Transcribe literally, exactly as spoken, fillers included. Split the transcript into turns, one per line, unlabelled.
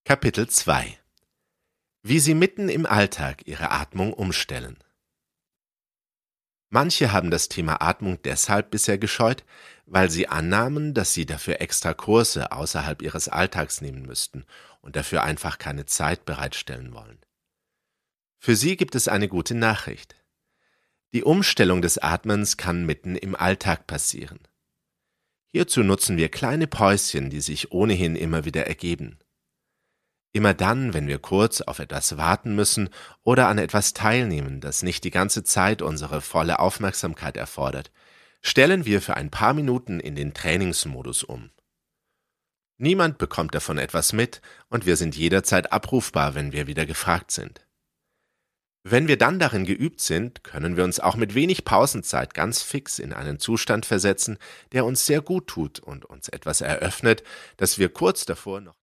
Kapitel zwei: Wie Sie mitten im Alltag Ihre Atmung umstellen. Manche haben das Thema Atmung deshalb bisher gescheut, weil sie annahmen, dass sie dafür extra Kurse außerhalb ihres Alltags nehmen müssten und dafür einfach keine Zeit bereitstellen wollen. Für Sie gibt es eine gute Nachricht. Die Umstellung des Atmens kann mitten im Alltag passieren. Hierzu nutzen wir kleine Päuschen, die sich ohnehin immer wieder ergeben. Immer dann, wenn wir kurz auf etwas warten müssen oder an etwas teilnehmen, das nicht die ganze Zeit unsere volle Aufmerksamkeit erfordert, stellen wir für ein paar Minuten in den Trainingsmodus um. Niemand bekommt davon etwas mit und wir sind jederzeit abrufbar, wenn wir wieder gefragt sind. Wenn wir dann darin geübt sind, können wir uns auch mit wenig Pausenzeit ganz fix in einen Zustand versetzen, der uns sehr gut tut und uns etwas eröffnet, das wir kurz davor noch